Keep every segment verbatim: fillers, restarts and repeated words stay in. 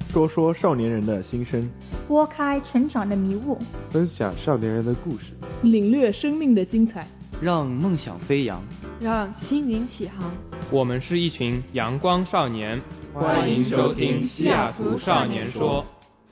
说说少年人的心声， 拨开成长的迷雾， 分享少年人的故事， 领略生命的精彩， 让梦想飞扬， 让心灵起航。 我们是一群阳光少年，欢迎收听西雅图少年说。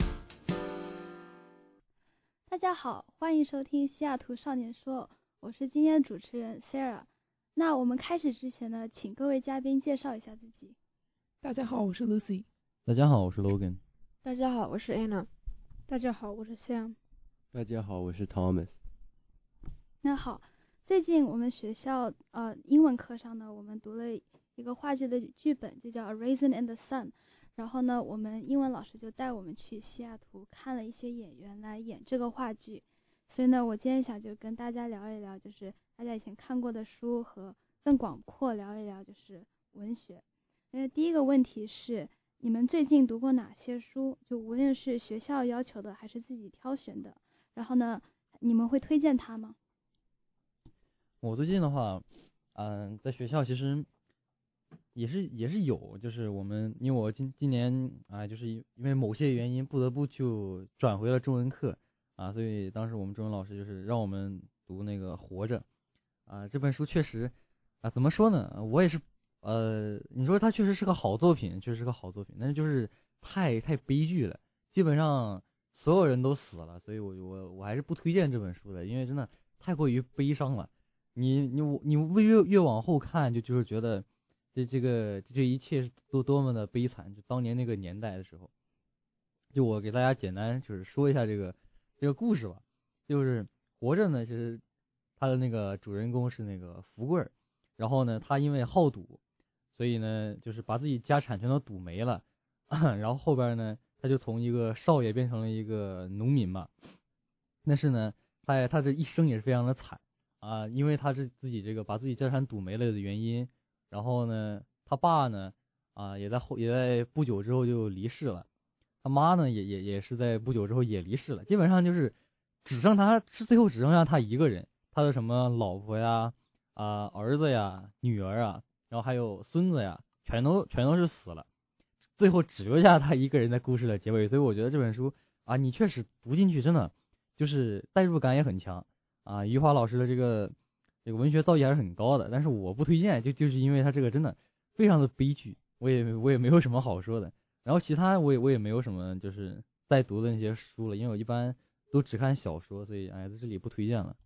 大家好，欢迎收听西雅图少年说，我是今天的主持人 Sarah。那我们开始之前呢，请各位嘉宾介绍一下自己。 大家好，我是 Lucy。 大家好，我是 Logan。 大家好，我是 Anna。 大家好，我是 Sam。 大家好，我是 Thomas。 那好，最近我们学校呃英文课上呢，我们读了一个话剧的剧本，就叫《A Raisin in the Sun》。然后呢，我们英文老师就带我们去西雅图看了一些演员来演这个话剧。所以呢，我今天想就跟大家聊一聊，就是大家以前看过的书和更广阔聊一聊就是文学。因为第一个问题是，你们最近读过哪些书？就无论是学校要求的还是自己挑选的，然后呢，你们会推荐它吗？ 我最近的话，嗯、呃，在学校其实也是也是有，就是我们因为我今今年啊、呃，就是因为某些原因不得不就转回了中文课啊，所以当时我们中文老师就是让我们读那个《活着》啊，这本书确实啊，怎么说呢，我也是。呃，你说它确实是个好作品，确实是个好作品，但是就是太太悲剧了，基本上所有人都死了，所以我我我还是不推荐这本书的，因为真的太过于悲伤了。你你你越越往后看，就就是觉得这这个这一切都多么的悲惨，就当年那个年代的时候。就我给大家简单就是说一下这个这个故事吧，就是活着呢，其实他的那个主人公是那个福贵儿，然后呢，他因为好赌。所以呢，就是把自己家产全都赌没了，然后后边呢，他就从一个少爷变成了一个农民嘛。但是呢，他他这一生也是非常的惨啊，因为他是自己这个把自己家产赌没了的原因。然后呢，他爸呢啊也在后也在不久之后就离世了，他妈呢也也也是在不久之后也离世了，基本上就是只剩他是最后只剩下他一个人，他的什么老婆呀啊儿子呀女儿啊。然后还有孙子呀，全都全都是死了，最后只留下他一个人在故事的结尾。所以我觉得这本书啊，你确实读进去真的就是代入感也很强啊。余华老师的这个这个文学造诣还是很高的，但是我不推荐，就就是因为他这个真的非常的悲剧，我也我也没有什么好说的。然后其他我也我也没有什么就是在读的那些书了，因为我一般都只看小说，所以哎在这里不推荐了。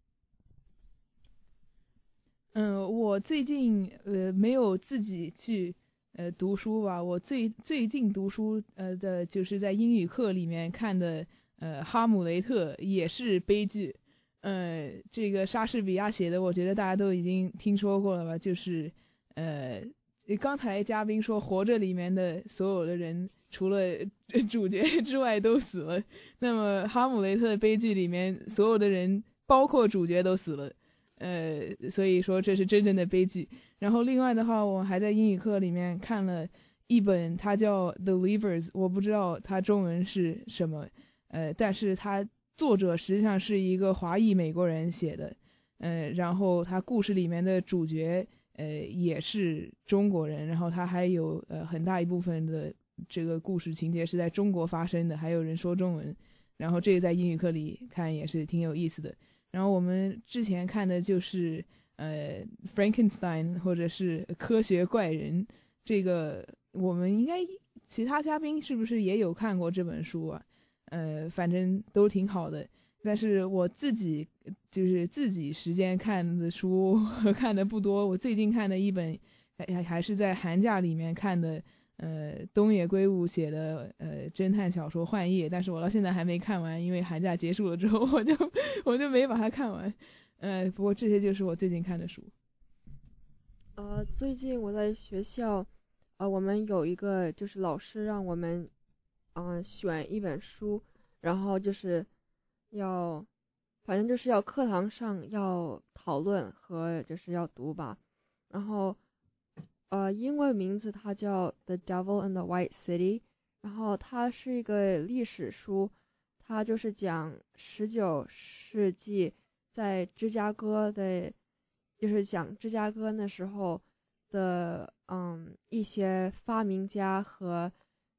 嗯，我最近呃没有自己去呃读书吧，我最最近读书呃的就是在英语课里面看的呃《哈姆雷特》，也是悲剧。呃，这个莎士比亚写的，我觉得大家都已经听说过了吧？就是呃刚才嘉宾说《活着》里面的所有的人除了主角之外都死了，那么《哈姆雷特》的悲剧里面所有的人包括主角都死了。呃，所以说这是真正的悲剧。然后另外的话，我还在英语课里面看了一本，它叫《The Leavers》，我不知道它中文是什么，呃，但是它作者实际上是一个华裔美国人写的，呃，然后他故事里面的主角呃也是中国人，然后他还有呃很大一部分的这个故事情节是在中国发生的，还有人说中文，然后这个在英语课里看也是挺有意思的。然后我们之前看的就是呃 Frankenstein 或者是科学怪人，这个我们应该其他嘉宾是不是也有看过这本书啊？呃，反正都挺好的。但是我自己就是自己时间看的书看的不多，我最近看的一本还还是在寒假里面看的。呃，东野圭吾写的呃侦探小说《幻夜》，但是我到现在还没看完，因为寒假结束了之后，我就我就没把它看完。呃，不过这些就是我最近看的书。 呃，最近我在学校，呃，我们有一个就是老师让我们，嗯、呃，选一本书，然后就是要，反正就是要课堂上要讨论和就是要读吧，然后。呃，英文名字它叫《The Devil in the White City》，然后它是一个历史书，它就是讲十九世纪在芝加哥的，就是讲芝加哥那时候的嗯一些发明家和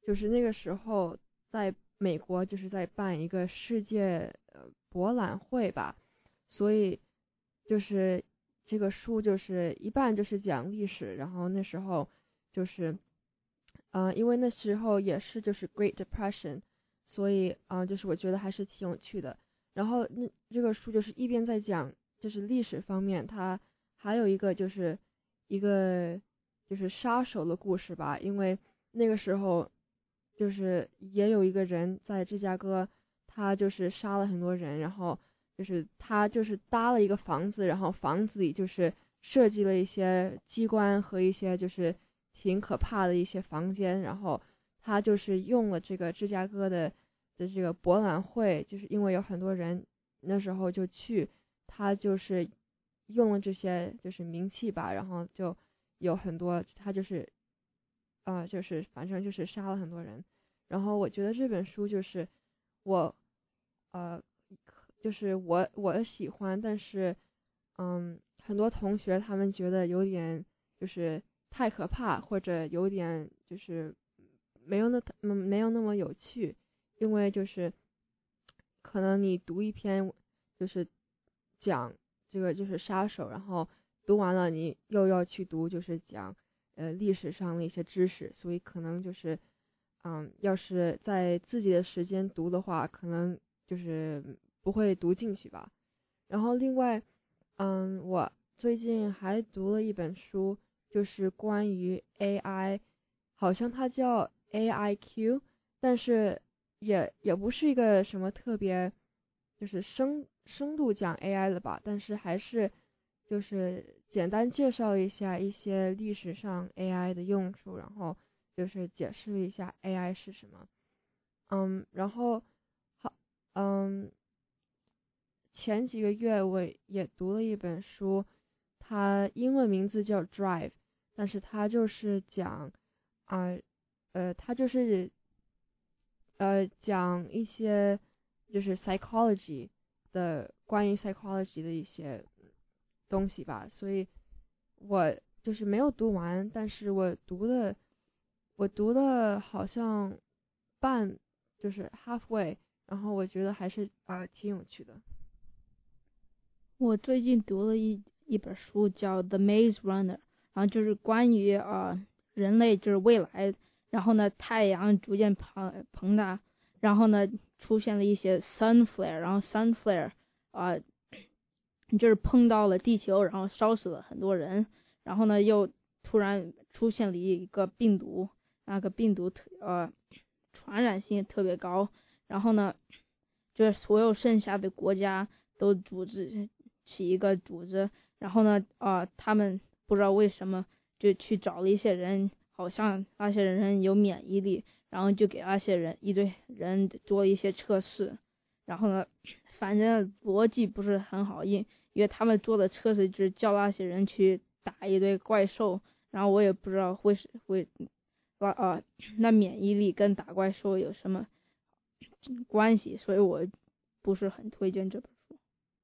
就是那个时候在美国就是在办一个世界呃博览会吧，所以就是这个书就是一半就是讲历史，然后那时候就是呃因为那时候也是就是 Great Depression， 所以啊、呃、就是我觉得还是挺有趣的。然后那这个书就是一边在讲就是历史方面，它还有一个就是一个就是杀手的故事吧，因为那个时候就是也有一个人在芝加哥，他就是杀了很多人，然后就是他就是搭了一个房子，然后房子里就是设计了一些机关和一些就是挺可怕的一些房间，然后他就是用了这个芝加哥的的这个博览会，就是因为有很多人那时候就去，他就是用了这些就是名气吧，然后就有很多他就是呃就是反正就是杀了很多人。然后我觉得这本书就是我呃就是我我喜欢，但是嗯很多同学他们觉得有点就是太可怕，或者有点就是没有那嗯没有那么有趣，因为就是可能你读一篇就是讲这个就是杀手，然后读完了你又要去读就是讲呃历史上的一些知识，所以可能就是嗯要是在自己的时间读的话，可能就是不会读进去吧。然后另外嗯我最近还读了一本书，就是关于 A I， 好像它叫 A I Q， 但是也也不是一个什么特别就是深深度讲 A I 的吧，但是还是就是简单介绍一下一些历史上 A I 的用处，然后就是解释一下 A I 是什么。嗯，然后好，嗯，前几个月我也读了一本书，它英文名字叫 Drive， 但是它就是讲啊呃它就是呃讲一些就是 psychology 的关于 psychology 的一些东西吧，所以我就是没有读完，但是我读的我读的好像半就是 halfway， 然后我觉得还是啊、呃、挺有趣的。 我最近读了一一本书叫《The Maze Runner》，然后就是关于呃人类就是未来，然后呢太阳逐渐膨膨大，然后呢出现了一些 sun flare， 然后 sun flare 啊、呃、就是碰到了地球，然后烧死了很多人，然后呢又突然出现了一个病毒，那个病毒特呃传染性特别高，然后呢就是所有剩下的国家都组织起一个组织，然后呢啊、呃、他们不知道为什么就去找了一些人，好像那些人有免疫力，然后就给那些人一堆人做一些测试，然后呢反正逻辑不是很好，因因为他们做的测试就是叫那些人去打一堆怪兽，然后我也不知道会是会啊啊那免疫力跟打怪兽有什么关系，所以我不是很推荐这本书。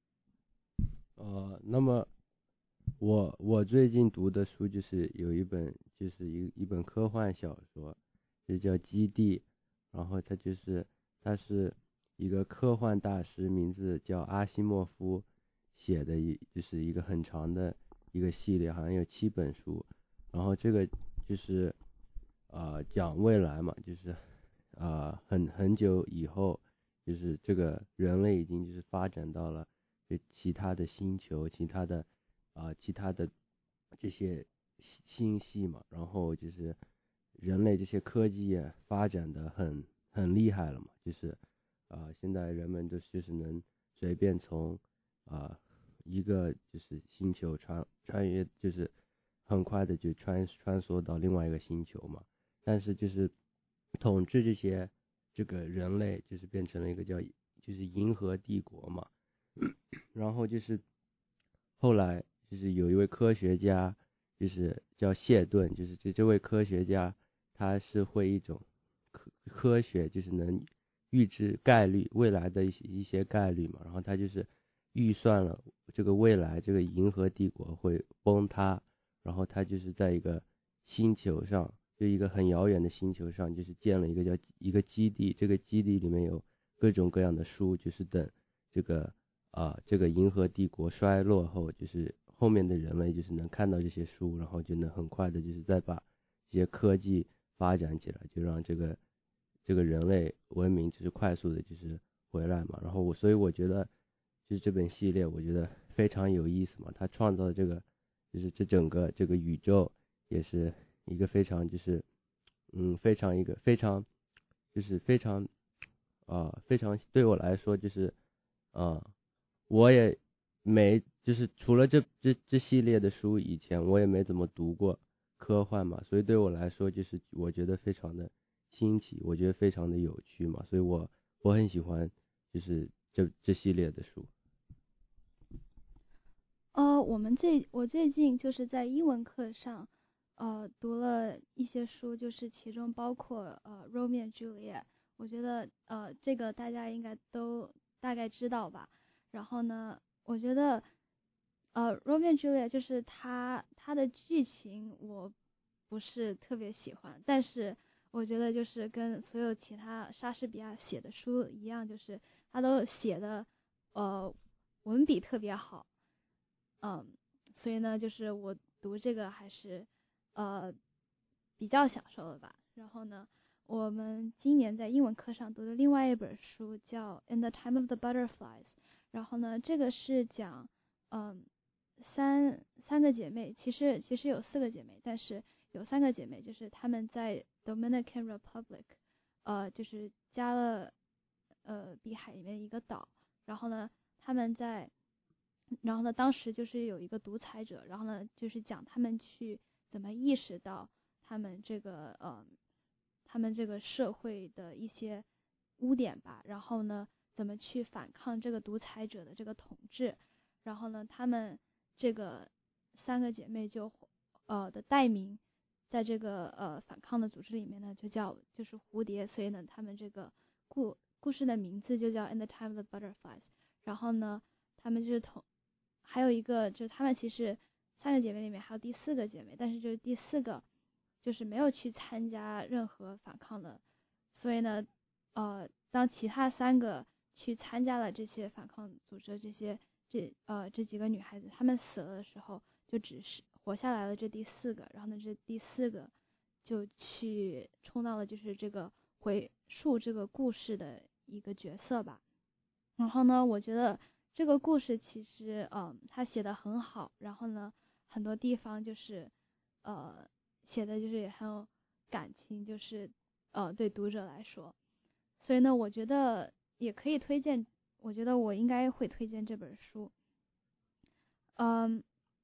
呃，那么我我最近读的书就是有一本就是一一本科幻小说，就叫《基地》，然后它就是它是一个科幻大师，名字叫阿西莫夫写的一就是一个很长的一个系列，好像有七本书，然后这个就是呃讲未来嘛，就是呃很很久以后，就是这个人类已经就是发展到了就其他的星球，其他的啊、呃、其他的这些星系嘛，然后就是人类这些科技也发展的很很厉害了嘛，就是啊、呃、现在人们都就是能随便从啊、呃、一个就是星球穿穿越，就是很快的就穿穿梭到另外一个星球嘛，但是就是统治这些这个人类就是变成了一个叫就是银河帝国嘛，然后就是后来就是有一位科学家就是叫谢顿，就是这这位科学家他是会一种科科学就是能预知概率未来的一些一些概率嘛，然后他就是预算了这个未来这个银河帝国会崩塌，然后他就是在一个星球上就一个很遥远的星球上，就是建了一个叫一个基地，这个基地里面有各种各样的书，就是等这个啊、呃、这个银河帝国衰落后，就是后面的人类就是能看到这些书，然后就能很快的就是再把这些科技发展起来，就让这个这个人类文明就是快速的就是回来嘛。然后我所以我觉得就是这本系列我觉得非常有意思嘛，他创造的这个就是这整个这个宇宙也是一个非常就是嗯非常一个非常就是非常啊、呃、非常对我来说就是啊、呃、我也没就是除了这这这系列的书以前我也没怎么读过科幻嘛，所以对我来说就是我觉得非常的新奇，我觉得非常的有趣嘛，所以我我很喜欢就是这这系列的书。 呃，我们这我最近就是在英文课上，呃，读了一些书，就是其中包括呃《Romeo and Juliet》，我觉得呃这个大家应该都大概知道吧。然后呢，我觉得呃《Romeo and Juliet》就是它它的剧情我不是特别喜欢，但是我觉得就是跟所有其他莎士比亚写的书一样，就是他都写的呃文笔特别好。嗯，所以呢，就是我读这个还是呃比较享受的吧。然后呢，我们今年在英文课上读的另外一本书叫《In the Time of the Butterflies》，然后呢，这个是讲嗯三三个姐妹，其实其实有四个姐妹，但是有三个姐妹就是她们在 Dominican Republic， 呃，就是加勒呃比海里面一个岛，然后呢，她们在然后呢，当时就是有一个独裁者，然后呢，就是讲他们去怎么意识到他们这个呃，他们这个社会的一些污点吧，然后呢，怎么去反抗这个独裁者的这个统治，然后呢，他们这个三个姐妹就呃的代名，在这个呃反抗的组织里面呢，就叫就是蝴蝶，所以呢，他们这个故故事的名字就叫 In the Time of the Butterflies， 然后呢，他们就是同。还有一个就是她们其实三个姐妹里面还有第四个姐妹，但是就是第四个就是没有去参加任何反抗的，所以呢，呃，当其他三个去参加了这些反抗组织，这些这呃这几个女孩子她们死了的时候，就只是活下来了这第四个，然后呢这第四个就去充当了就是这个回述这个故事的一个角色吧。然后呢，我觉得这个故事其实嗯他写的很好，然后呢很多地方就是呃写的就是也很有感情，就是呃对读者来说，所以呢我觉得也可以推荐，我觉得我应该会推荐这本书。嗯，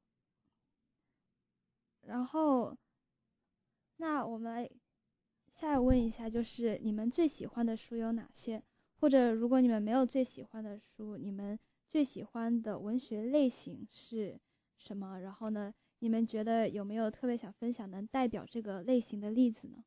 然后那我们来下一问一下，就是你们最喜欢的书有哪些？或者如果你们没有最喜欢的书，你们最喜欢的文学类型是什么？然后呢，你们觉得有没有特别想分享能代表这个类型的例子呢？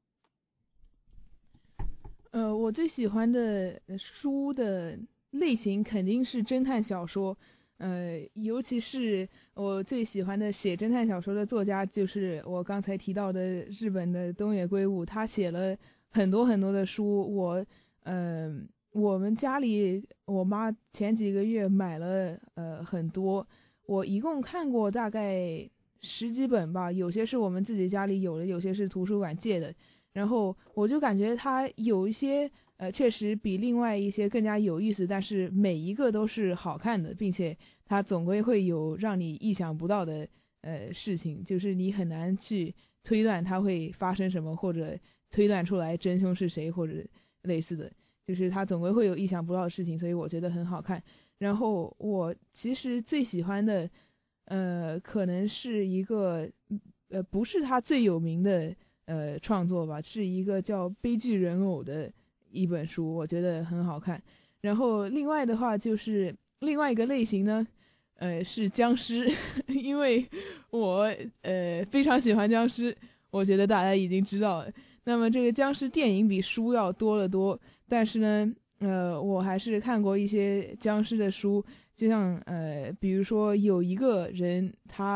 呃，我最喜欢的书的类型肯定是侦探小说，呃，尤其是我最喜欢的写侦探小说的作家，就是我刚才提到的日本的东野圭吾，他写了很多很多的书。我，嗯、呃。我们家里我妈前几个月买了呃很多，我一共看过大概十几本吧，有些是我们自己家里有的，有些是图书馆借的。然后我就感觉它有一些呃确实比另外一些更加有意思，但是每一个都是好看的，并且它总归会有让你意想不到的呃事情，就是你很难去推断它会发生什么，或者推断出来真凶是谁，或者类似的。就是它总归会有意想不到的事情，所以我觉得很好看。然后我其实最喜欢的，呃，可能是一个，呃，不是他最有名的呃创作吧，是一个叫《悲剧人偶》的一本书，我觉得很好看。然后另外的话就是另外一个类型呢，呃，是僵尸，因为我呃非常喜欢僵尸，我觉得大家已经知道了。那么这个僵尸电影比书要多得多，但是呢，呃，我还是看过一些僵尸的书，就像呃，比如说有一个人他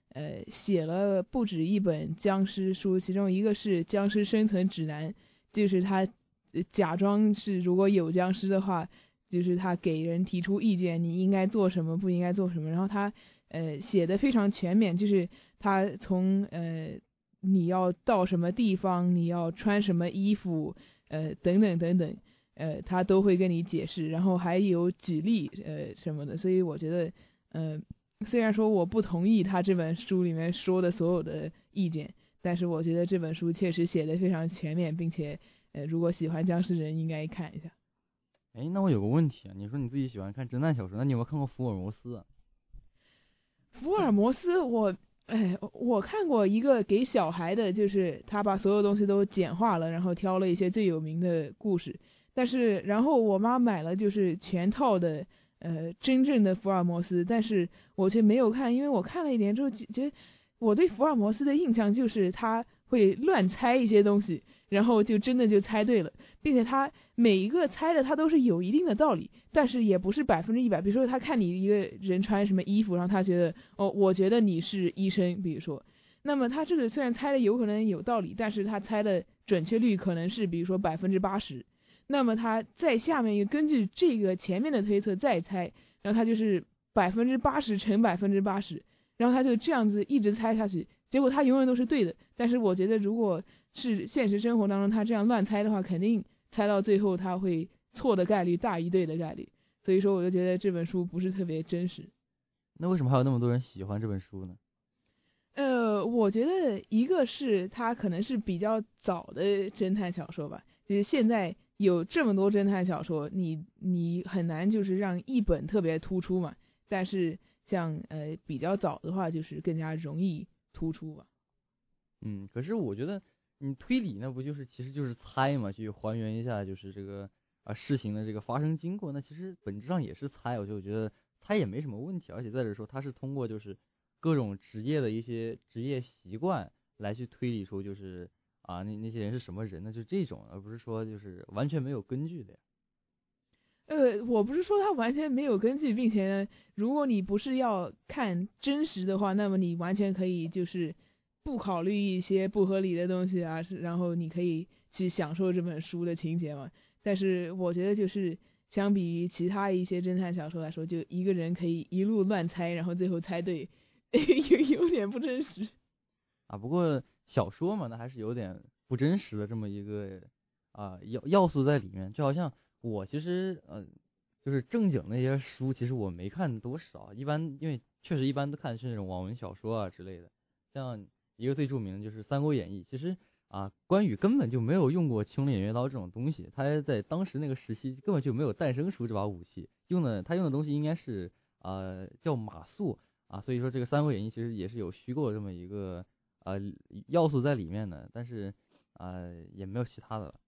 呃写了不止一本僵尸书，其中一个是《僵尸生存指南》，就是他假装是如果有僵尸的话，就是他给人提出意见，你应该做什么，不应该做什么。然后他呃写的非常全面，就是他从呃你要到什么地方，你要穿什么衣服，呃等等等等，呃他都会跟你解释，然后还有举例呃什么的。所以我觉得，呃虽然说我不同意他这本书里面说的所有的意见，但是我觉得这本书确实写的非常全面，并且呃如果喜欢僵尸人应该看一下。 哎，那我有个问题啊，你说你自己喜欢看侦探小说，那你有没有看过福尔摩斯啊？ 福尔摩斯我，哎，我看过一个给小孩的，就是他把所有东西都简化了，然后挑了一些最有名的故事。但是，然后我妈买了就是全套的，呃，真正的福尔摩斯，但是我却没有看，因为我看了一点之后，觉得我对福尔摩斯的印象就是他会乱猜一些东西，然后就真的就猜对了，并且他每一个猜的他都是有一定的道理，但是也不是百分之一百。比如说他看你一个人穿什么衣服，然后他觉得哦，我觉得你是医生，比如说，那么他这个虽然猜的有可能有道理，但是他猜的准确率可能是比如说百分之八十。那么他在下面又根据这个前面的推测再猜，然后他就是百分之八十乘百分之八十，然后他就这样子一直猜下去，结果他永远都是对的。但是我觉得如果是现实生活当中他这样乱猜的话，肯定猜到最后他会错的概率大于对的概率，所以说我就觉得这本书不是特别真实。 那为什么还有那么多人喜欢这本书呢？ 呃，我觉得一个是它可能是比较早的侦探小说吧，就是现在有这么多侦探小说，你你很难就是让一本特别突出嘛，但是像呃比较早的话，就是更加容易突出吧。 嗯，可是我觉得你推理那不就是其实就是猜嘛，去还原一下就是这个啊事情的这个发生经过，那其实本质上也是猜，我就觉得猜也没什么问题，而且再者说它是通过就是各种职业的一些职业习惯来去推理出就是啊那那些人是什么人呢，就这种，而不是说就是完全没有根据的呀。 呃，我不是说它完全没有根据，并且呢，如果你不是要看真实的话，那么你完全可以就是不考虑一些不合理的东西啊，是然后你可以去享受这本书的情节嘛。但是我觉得就是相比于其他一些侦探小说来说，就一个人可以一路乱猜，然后最后猜对，有有点不真实啊。不过小说嘛，那还是有点不真实的这么一个啊要要素在里面，就好像我其实呃就是正经那些书，其实我没看多少，一般因为确实一般都看的是那种网文小说啊之类的，像一个最著名的就是《三国演义》，其实啊关羽根本就没有用过青龙偃月刀这种东西，他在当时那个时期根本就没有诞生出这把武器，用的他用的东西应该是啊叫马谡啊，所以说这个《三国演义》其实也是有虚构这么一个啊要素在里面的，但是啊也没有其他的了。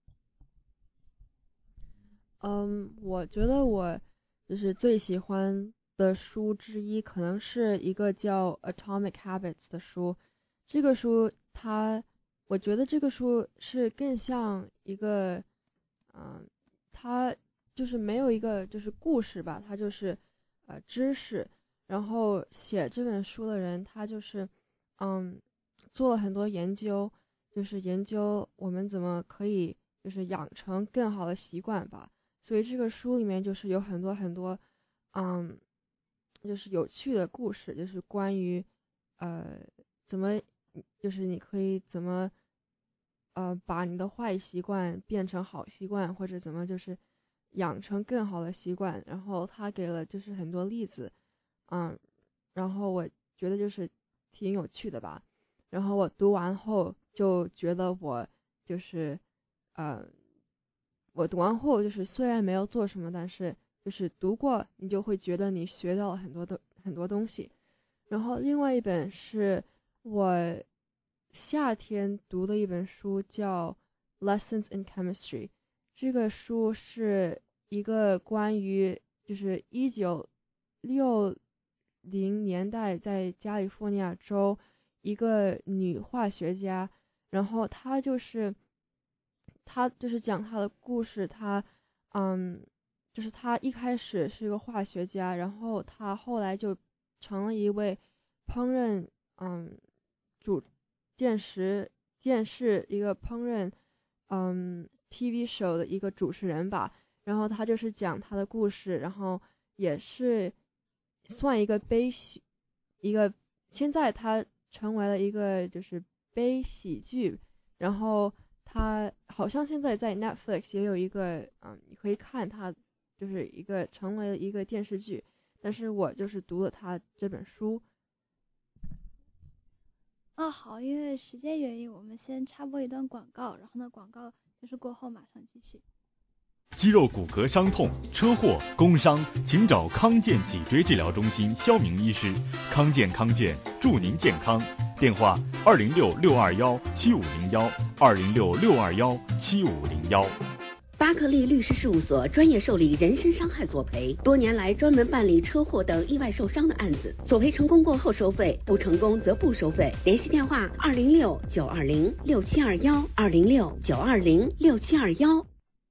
嗯，我觉得我就是最喜欢的书之一，可能是一个叫《Atomic Habits》的书。这个书它，我觉得这个书是更像一个，嗯，它就是没有一个就是故事吧，它就是呃知识。然后写这本书的人，他就是嗯做了很多研究，就是研究我们怎么可以就是养成更好的习惯吧。所以这个书里面就是有很多很多，嗯，就是有趣的故事，就是关于，呃，怎么，就是你可以怎么，呃，把你的坏习惯变成好习惯，或者怎么就是养成更好的习惯。然后他给了就是很多例子，嗯，然后我觉得就是挺有趣的吧。然后我读完后就觉得我就是，呃。我读完后就是虽然没有做什么，但是就是读过，你就会觉得你学到了很多的很多东西。然后另外一本是我夏天读的一本书，叫《Lessons in Chemistry》。这个书是一个关于就是一九六零年代在加利福尼亚州一个女化学家，然后她就是。他就是讲他的故事，他，嗯，就是他一开始是一个化学家，然后他后来就成了一位烹饪， 嗯主电视电视一个烹饪嗯 T V show 的一个主持人吧，然后他就是讲他的故事，然后也是算一个悲喜一个，现在他成为了一个就是悲喜剧，然后他好像现在在 Netflix 也有一个嗯你可以看他就是一个成为了一个电视剧，但是我就是读了他这本书。 啊，好，因为时间原因，我们先插播一段广告，然后呢，广告就是过后马上继续。 肌肉骨骼伤痛、车祸、工伤，请找康健脊椎治疗中心肖明医师。康健康健，祝您健康。电话：二零六六二幺七五零幺，二零六六二幺七五零幺。 巴克利律师事务所专业受理人身伤害索赔，多年来专门办理车祸等意外受伤的案子，索赔成功过后收费，不成功则不收费。联系电话：二零六九二零六七二幺，二零六九二零六七二幺。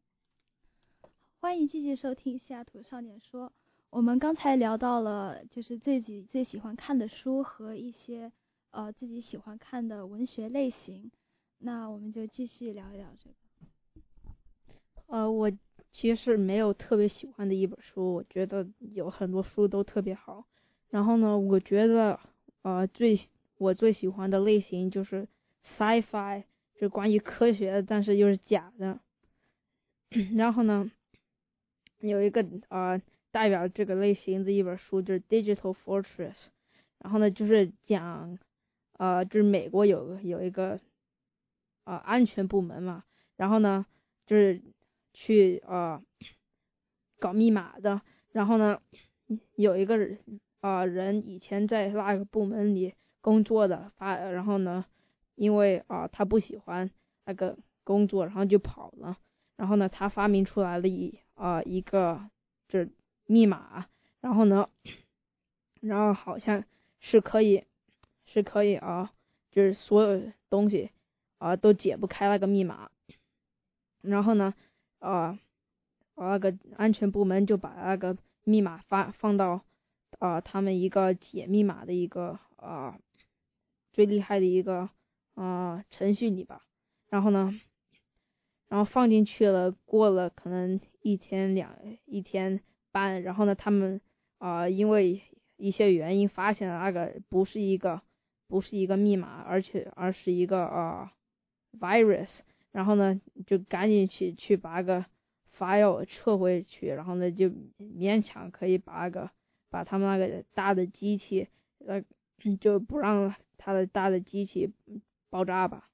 欢迎继续收听西雅图少年说。我们刚才聊到了就是自己最喜欢看的书和一些呃自己喜欢看的文学类型，那我们就继续聊一聊这个。 呃，我其实没有特别喜欢的一本书，我觉得有很多书都特别好。然后呢，我觉得呃最我最喜欢的类型就是 sci-fi， 就是关于科学的，但是又是假的。然后呢，有一个呃代表这个类型的一本书就是 Digital Fortress， 然后呢就是讲呃就是美国有有一个呃安全部门嘛，然后呢就是去呃搞密码的，然后呢有一个呃人以前在那个部门里工作的，发然后呢因为啊、呃、他不喜欢那个工作，然后就跑了，然后呢他发明出来了一呃一个就是密码，然后呢然后好像是可以是可以啊、呃、就是所有东西啊、呃、都解不开那个密码，然后呢啊，呃，那个安全部门就把那个密码发放到啊、呃、他们一个解密码的一个啊、呃、最厉害的一个啊、呃、程序里吧，然后呢，然后放进去了，过了可能一天两一天半，然后呢，他们啊、呃、因为一些原因发现了那个不是一个不是一个密码，而且而是一个啊、呃、virus。然后呢，就赶紧去去把那个 file 撤回去，然后呢，就勉强可以把那个把他们那个大的机器，呃，就不让他的大的机器爆炸吧。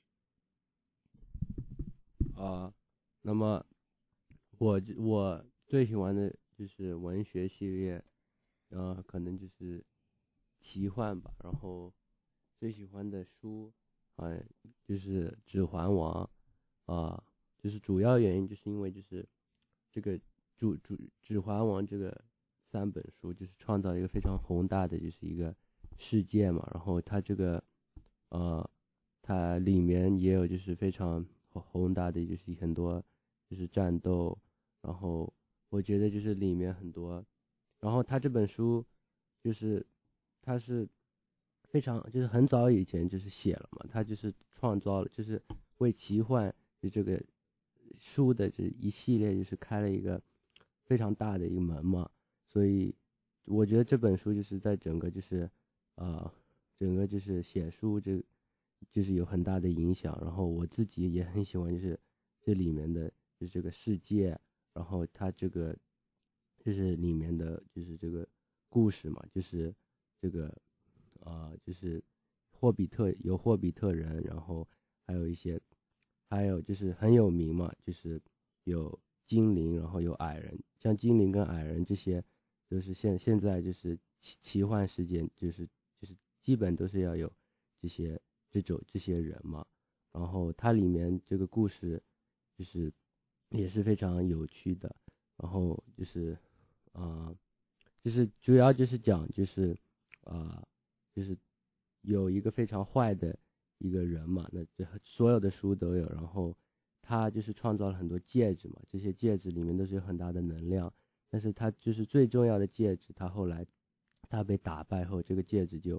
啊，那么我我最喜欢的就是文学系列，呃，可能就是奇幻吧，然后最喜欢的书。啊，就是《指环王》啊，就是主要原因就是因为就是这个主主《指环王》这个三本书就是创造一个非常宏大的就是一个世界嘛，然后它这个呃它里面也有就是非常宏大的就是很多就是战斗，然后我觉得就是里面很多，然后它这本书就是它是。非常就是很早以前就是写了嘛，他就是创造了，就是为奇幻的这个书的这一系列就是开了一个非常大的一个门嘛，所以我觉得这本书就是在整个就是呃整个就是写书这就是有很大的影响，然后我自己也很喜欢就是这里面的就是这个世界，然后它这个就是里面的就是这个故事嘛，就是这个。呃，就是霍比特有霍比特人，然后还有一些，还有就是很有名嘛，就是有精灵，然后有矮人，像精灵跟矮人这些，就是现现在就是奇奇幻世界，就是就是基本都是要有这些这种这些人嘛，然后它里面这个故事就是也是非常有趣的，然后就是啊、呃，就是主要就是讲就是啊。呃就是有一个非常坏的一个人嘛，那这所有的书都有，然后他就是创造了很多戒指嘛，这些戒指里面都是有很大的能量，但是他就是最重要的戒指，他后来他被打败后，这个戒指就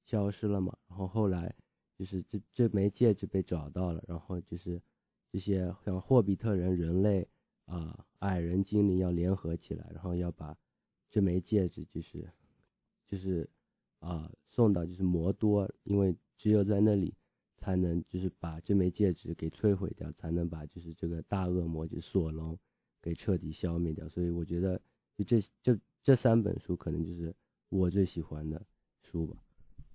消失了嘛，然后后来就是这这枚戒指被找到了，然后就是这些像霍比特人、人类啊、呃、矮人、精灵要联合起来，然后要把这枚戒指就是就是啊、呃、送到就是魔多，因为只有在那里才能就是把这枚戒指给摧毁掉，才能把就是这个大恶魔就是索隆给彻底消灭掉。所以我觉得就这这这三本书可能就是我最喜欢的书吧。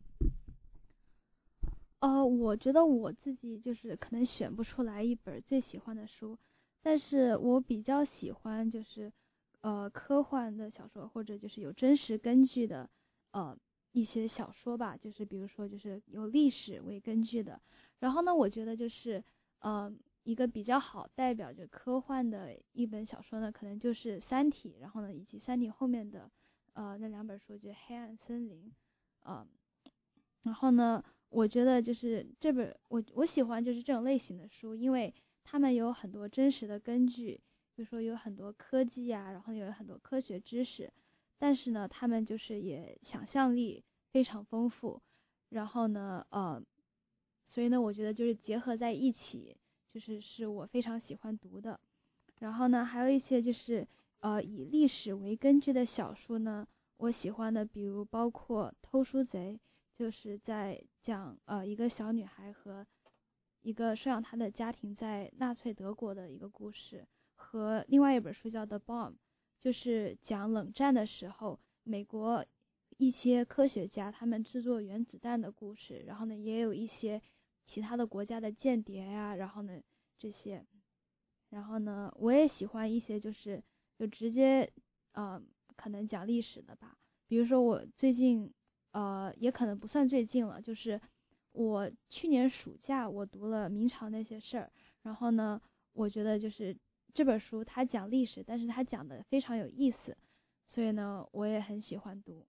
呃，我觉得我自己就是可能选不出来一本最喜欢的书，但是我比较喜欢就是呃科幻的小说，或者就是有真实根据的呃一些小说吧，就是比如说就是有历史为根据的。然后呢，我觉得就是呃一个比较好代表着科幻的一本小说呢，可能就是《三体》，然后呢以及《三体》后面的呃那两本书，就是《黑暗森林》呃，然后呢。我觉得就是这本我我喜欢就是这种类型的书，因为他们有很多真实的根据，比如说有很多科技呀、啊，然后有很多科学知识，但是呢，他们就是也想象力非常丰富，然后呢，呃，所以呢，我觉得就是结合在一起，就是是我非常喜欢读的。然后呢，还有一些就是呃以历史为根据的小说呢，我喜欢的，比如包括《偷书贼》。就是在讲呃一个小女孩和一个收养她的家庭在纳粹德国的一个故事，和另外一本书叫《The Bomb》，就是讲冷战的时候美国一些科学家他们制作原子弹的故事，然后呢也有一些其他的国家的间谍呀、啊，然后呢这些，然后呢我也喜欢一些就是就直接呃可能讲历史的吧，比如说我最近。呃，也可能不算最近了，就是我去年暑假我读了《明朝那些事儿》，然后呢，我觉得就是这本书它讲历史，但是它讲的非常有意思，所以呢，我也很喜欢读。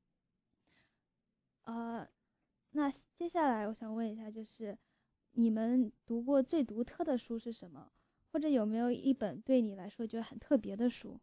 呃，那接下来我想问一下，就是你们读过最独特的书是什么？或者有没有一本对你来说觉得很特别的书？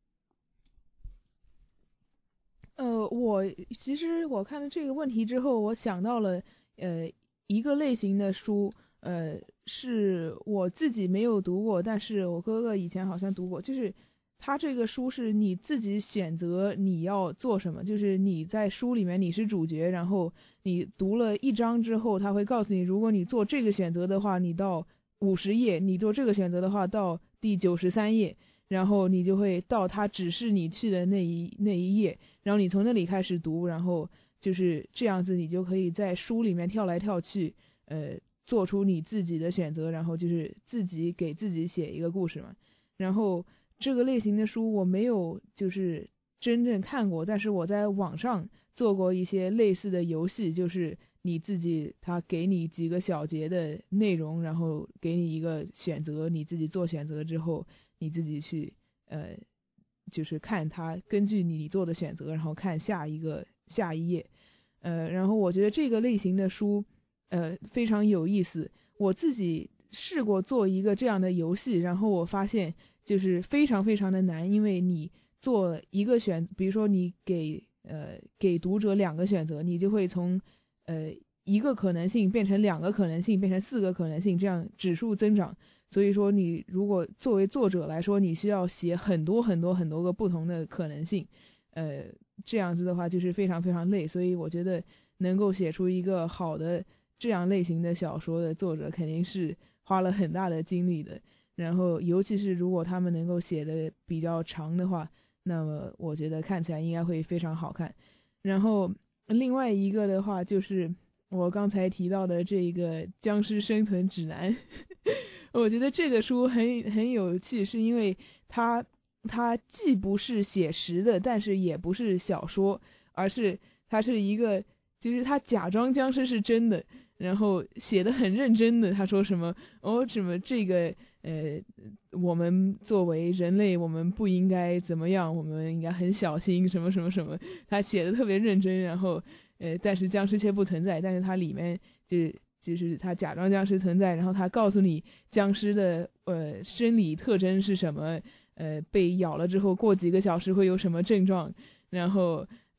呃，我其实我看了这个问题之后，我想到了呃一个类型的书，呃是我自己没有读过，但是我哥哥以前好像读过，就是他这个书是你自己选择你要做什么，就是你在书里面你是主角，然后你读了一章之后，他会告诉你，如果你做这个选择的话，你到五十页，你做这个选择的话到第九十三页。然后你就会到他指示你去的那一那一页，然后你从那里开始读，然后就是这样子，你就可以在书里面跳来跳去，呃，做出你自己的选择，然后就是自己给自己写一个故事嘛。然后这个类型的书我没有就是真正看过，但是我在网上做过一些类似的游戏，就是你自己他给你几个小节的内容，然后给你一个选择，你自己做选择之后。你自己去呃，就是看他根据你做的选择，然后看下一个下一页，呃，然后我觉得这个类型的书呃非常有意思。我自己试过做一个这样的游戏，然后我发现就是非常非常的难，因为你做一个选，比如说你给呃给读者两个选择，你就会从呃一个可能性变成两个可能性，变成四个可能性，这样指数增长。所以说你如果作为作者来说，你需要写很多很多很多个不同的可能性，呃，这样子的话就是非常非常累。所以我觉得能够写出一个好的这样类型的小说的作者，肯定是花了很大的精力的。然后尤其是如果他们能够写的比较长的话，那么我觉得看起来应该会非常好看。然后另外一个的话就是我刚才提到的这个僵尸生存指南我觉得这个书很很有趣，是因为它它既不是写实的，但是也不是小说，而是它是一个就是他假装僵尸是真的，然后写的很认真的，他说什么哦什么这个呃我们作为人类我们不应该怎么样，我们应该很小心什么什么什么，他写的特别认真，然后呃但是僵尸却不存在，但是它里面就就是他假装僵尸存在，然后他告诉你僵尸的呃生理特征是什么，呃被咬了之后过几个小时会有什么症状，然后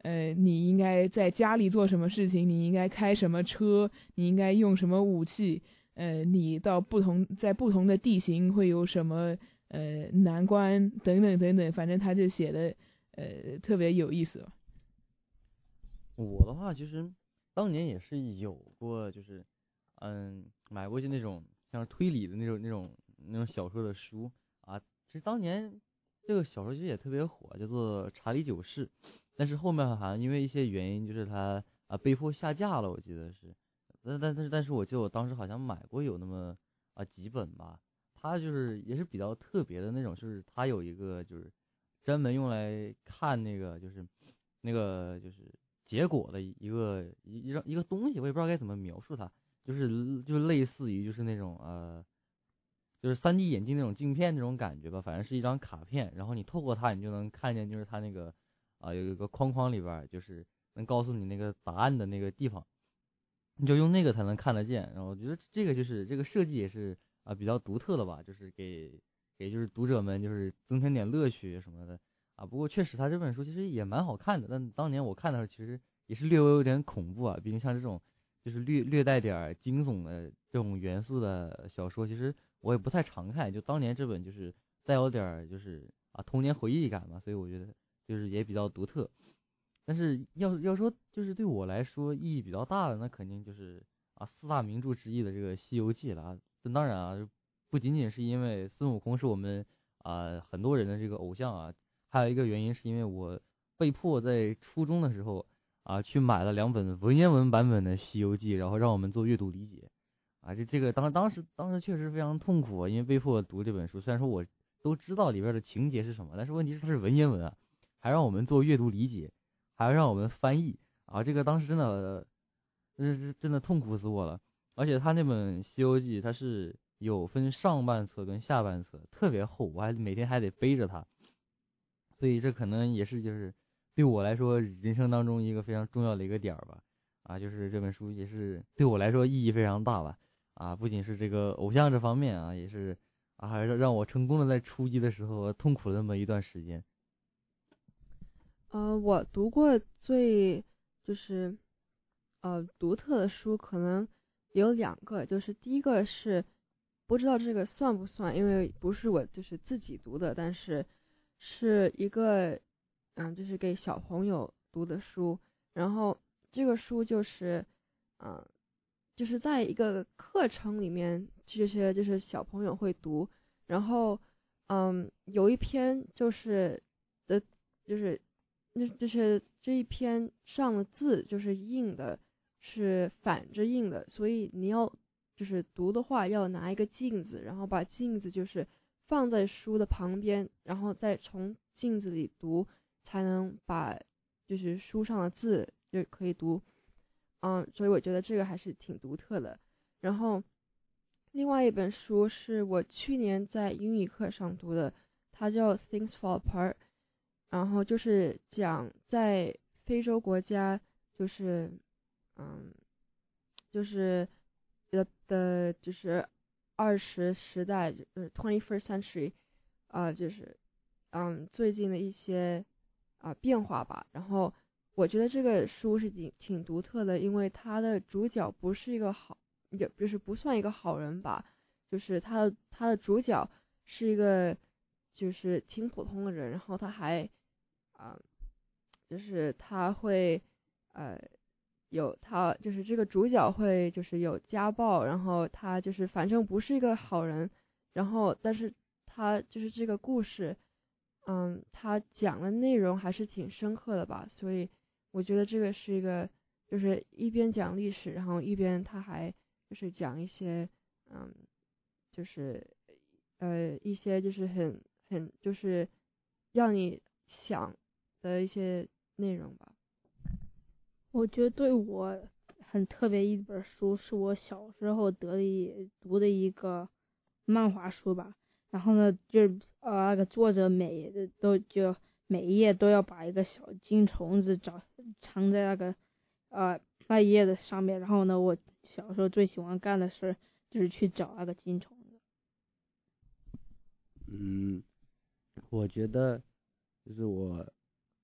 呃，你应该在家里做什么事情，你应该开什么车，你应该用什么武器，呃，你到不同在不同的地形会有什么呃难关等等等等，反正他就写的呃特别有意思。 我的话其实当年也是有过，就是嗯买过就那种像推理的那种那种那种小说的书啊。其实当年这个小说其实也特别火，叫做《查理九世》，但是后面好像因为一些原因，就是它啊被迫下架了，我记得是。但但但是但是我记得我当时好像买过有那么啊几本吧。它就是也是比较特别的那种，就是它有一个就是专门用来看那个就是那个就是结果的一个一一张一个东西，我也不知道该怎么描述它，就是就类似于就是那种呃。就是三 D 眼镜那种镜片那种感觉吧，反正是一张卡片，然后你透过它，你就能看见，就是它那个啊、呃、有一个框框里边，就是能告诉你那个答案的那个地方，你就用那个才能看得见。然后我觉得这个就是这个设计也是啊、呃、比较独特的吧，就是给给就是读者们就是增添点乐趣什么的啊。不过确实他这本书其实也蛮好看的，但当年我看的时候其实也是略微有点恐怖啊，毕竟像这种就是略略带点惊悚的这种元素的小说，其实我也不太常看，就当年这本就是带有点就是啊童年回忆感嘛，所以我觉得就是也比较独特。但是要要说就是对我来说意义比较大的，那肯定就是啊四大名著之一的这个《西游记》了啊。但当然啊，不仅仅是因为孙悟空是我们啊很多人的这个偶像啊，还有一个原因是因为我被迫在初中的时候啊去买了两本文言文版本的《西游记》，然后让我们做阅读理解。啊，这这个当当时当时确实非常痛苦啊，因为被迫读这本书。虽然说我都知道里边的情节是什么，但是问题是它是文言文啊，还让我们做阅读理解，还要让我们翻译啊，这个当时真的，真是真的痛苦死我了。而且他那本《西游记》它是有分上半册跟下半册，特别厚，我还每天还得背着它，所以这可能也是就是对我来说人生当中一个非常重要的一个点儿吧。啊，就是这本书也是对我来说意义非常大吧。啊，不仅是这个偶像这方面啊，也是啊，还是让我成功的在初一的时候痛苦了那么一段时间。 呃，我读过最就是呃独特的书，可能有两个，就是第一个是不知道这个算不算，因为不是我就是自己读的，但是是一个嗯，就是给小朋友读的书，然后这个书就是嗯。呃就是在一个课程里面，这些就是小朋友会读，然后，嗯，有一篇就是的，就是那就是这一篇上的字就是印的，是反着印的，所以你要就是读的话，要拿一个镜子，然后把镜子就是放在书的旁边，然后再从镜子里读，才能把就是书上的字就可以读。嗯，所以我觉得这个还是挺独特的。然后，另外一本书是我去年在英语课上读的，它叫《Things Fall Apart》，然后就是讲在非洲国家，就是嗯，就是的的，就是二十时代，就是 twenty-first century， 啊，就是嗯最近的一些啊变化吧。然后我觉得这个书是挺挺独特的，因为它的主角不是一个好，也就是不算一个好人吧，就是他的他的主角是一个就是挺普通的人，然后他还啊、就是他会呃有他就是这个主角会就是有家暴，然后他就是反正不是一个好人，然后但是他就是这个故事，嗯，他讲的内容还是挺深刻的吧，所以我觉得这个是一个，就是一边讲历史，然后一边他还就是讲一些，嗯，就是呃一些就是很很就是让你想的一些内容吧。 我觉得对我很特别一本书，是我小时候得的一读的一个漫画书吧。然后呢，就是呃那个作者每都就每一页都要把一个小金虫子找藏在那个呃那一页的上面。然后呢，我小时候最喜欢干的事就是去找那个金虫子。 嗯，我觉得就是我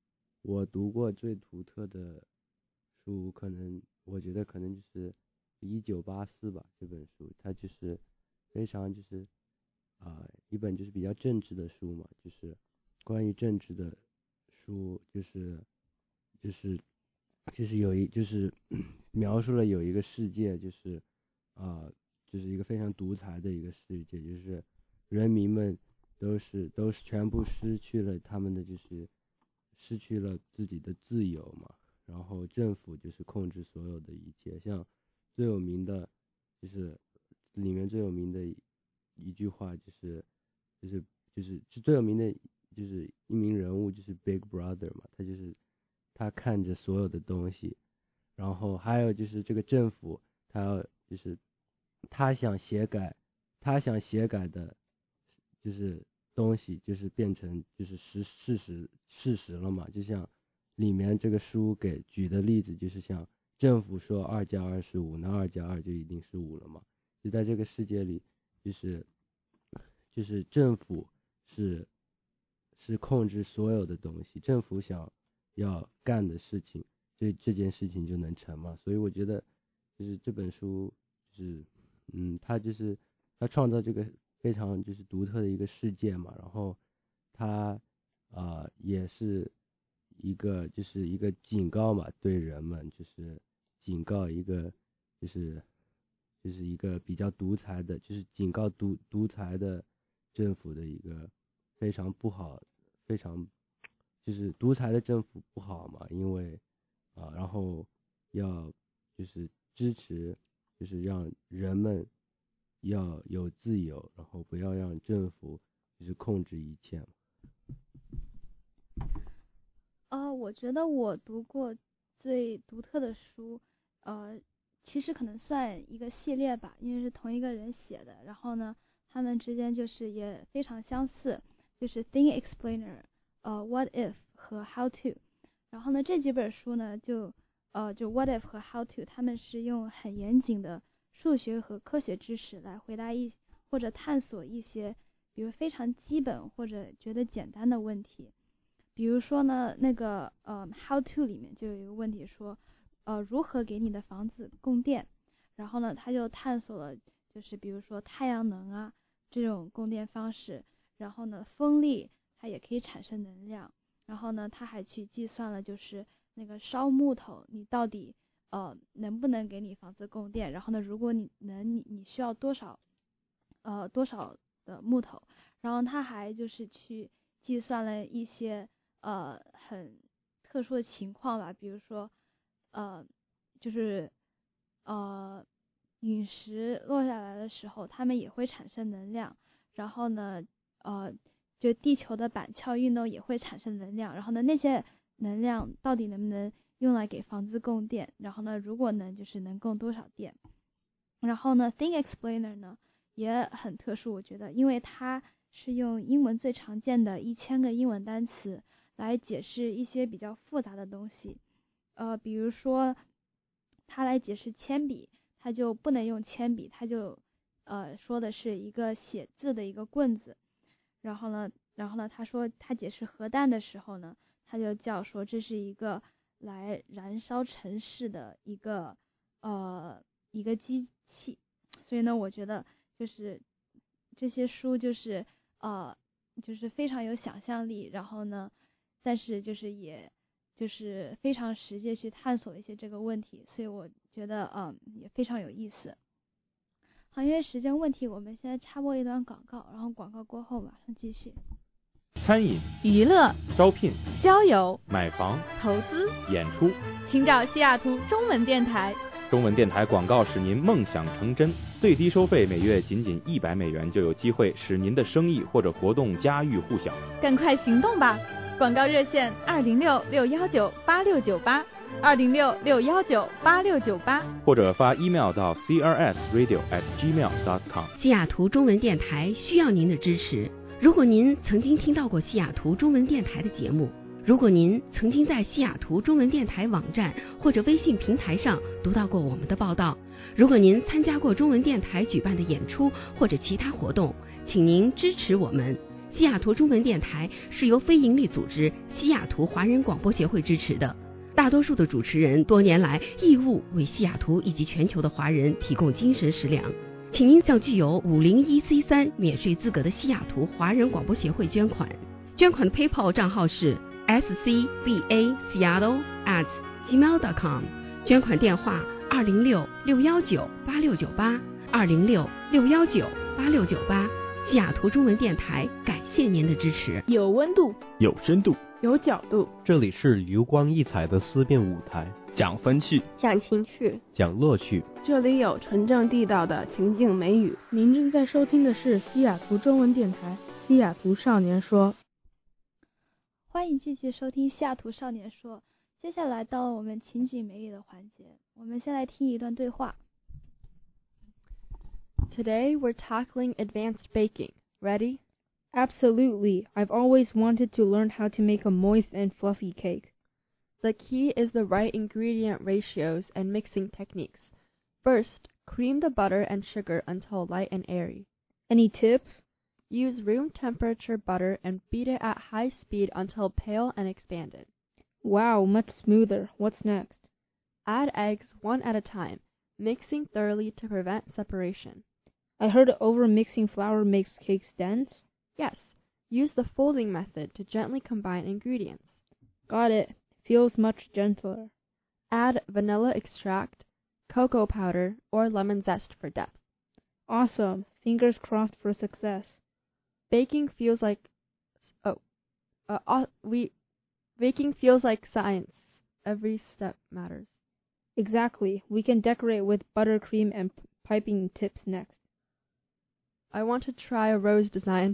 我读过最独特的书，可能我觉得可能就是一九八四吧，这本书它就是非常就是啊、呃、一本就是比较政治的书嘛，就是关于政治的书，就是就是就是有一就是描述了有一个世界，就是啊、呃、就是一个非常独裁的一个世界，就是人民们都是都是全部失去了他们的就是失去了自己的自由嘛，然后政府就是控制所有的一切。像最有名的就是里面最有名的一句话就是就是就是是最有名的就是一名人物就是 Big Brother 嘛，他就是他看着所有的东西，然后还有就是这个政府他要就是他想写改他想写改的就是东西就是变成就是事事实事实了嘛，就像里面这个书给举的例子，就是像政府说二加二是五，那二加二就一定是五了嘛。就在这个世界里，就是就是政府是是控制所有的东西，政府想要干的事情，这这件事情就能成嘛。所以我觉得就是这本书就是嗯，它就是它创造这个非常就是独特的一个世界嘛，然后它啊、呃、也是一个就是一个警告嘛，对人们就是警告一个就是就是一个比较独裁的，就是警告独独裁的政府的一个非常不好，非常就是独裁的政府不好嘛，因为啊、呃、然后要就是支持就是让人们要有自由，然后不要让政府就是控制一切嘛。 呃，我觉得我读过最独特的书，呃，其实可能算一个系列吧，因为是同一个人写的，然后呢，他们之间就是也非常相似，就是 Thing Explainer， 呃 What If 和 How To， 然后呢这几本书呢就呃就 What If 和 How To， 他们是用很严谨的数学和科学知识来回答一或者探索一些比如非常基本或者觉得简单的问题。比如说呢，那个呃 How To 里面就有一个问题说，呃如何给你的房子供电，然后呢他就探索了就是比如说太阳能啊这种供电方式，然后呢风力它也可以产生能量，然后呢他还去计算了就是那个烧木头你到底呃能不能给你房子供电，然后呢如果你能你你需要多少呃多少的木头，然后他还就是去计算了一些呃很特殊的情况吧，比如说呃就是呃陨石落下来的时候它们也会产生能量，然后呢呃就地球的板壳运动也会产生能量，然后呢那些能量到底能不能用来给房子供电，然后呢如果能就是能供多少电。然后呢 Thing Explainer 呢也很特殊，我觉得因为它是用英文最常见的一千个英文单词来解释一些比较复杂的东西，呃，比如说他来解释铅笔，他就不能用铅笔，他就呃说的是一个写字的一个棍子。然后呢，然后呢，他说他解释核弹的时候呢，他就叫说这是一个来燃烧城市的一个呃一个机器。所以呢，我觉得就是这些书就是呃就是非常有想象力，然后呢。但是就是也就是非常实际去探索一些这个问题，所以我觉得嗯也非常有意思。好，因为时间问题，我们现在插播一段广告，然后广告过后马上继续。 餐饮、 娱乐、 招聘、 交友、 买房、 投资、 演出， 请找西雅图中文电台。 中文电台广告使您梦想成真，最低收费每月仅仅一百美元，就有机会使您的生意或者活动家喻户晓。 赶快行动吧！广告热线二零六六幺九八六九八，二零六六幺九八六九八， 或者发 email 到 c r s radio at gmail dot com。 西雅图中文电台需要您的支持。如果您曾经听到过西雅图中文电台的节目，如果您曾经在西雅图中文电台网站或者微信平台上读到过我们的报道，如果您参加过中文电台举办的演出或者其他活动，请您支持我们。 西雅图中文电台是由非营利组织西雅图华人广播协会支持的，大多数的主持人多年来义务为西雅图以及全球的华人提供精神食粮，请您向具有五零一 C 三免税资格的西雅图华人广播协会捐款。捐款的 PayPal 账号是 s c b a seattle at gmail dot com， 捐款电话二零六六幺九八六九八二零六六幺九八六九八。西雅图中文电台感谢您的支持。 有温度， 有深度， 有角度， 这里是流光溢彩的思辨舞台， 讲风趣， 讲情趣， 讲乐趣， 这里有纯正地道的情境美语。 您正在收听的是西雅图中文电台西雅图少年说。 欢迎继续收听西雅图少年说。接下来到了我们情景美语的环节，我们先来听一段对话。 Today we're tackling advanced baking. Ready? Absolutely. I've always wanted to learn how to make a moist and fluffy cake. The key is the right ingredient ratios and mixing techniques. First, cream the butter and sugar until light and airy. Any tips? Use room temperature butter and beat it at high speed until pale and expanded. Wow, much smoother. What's next? Add eggs one at a time, mixing thoroughly to prevent separation. I heard over-mixing flour makes cakes dense? Yes, use the folding method to gently combine ingredients. Got it. Feels much gentler. Add vanilla extract, cocoa powder, or lemon zest for depth. Awesome. Fingers crossed for success. Baking feels like oh, uh, uh, we baking feels like science. Every step matters. Exactly. We can decorate with buttercream and piping tips next. I want to try a rose design.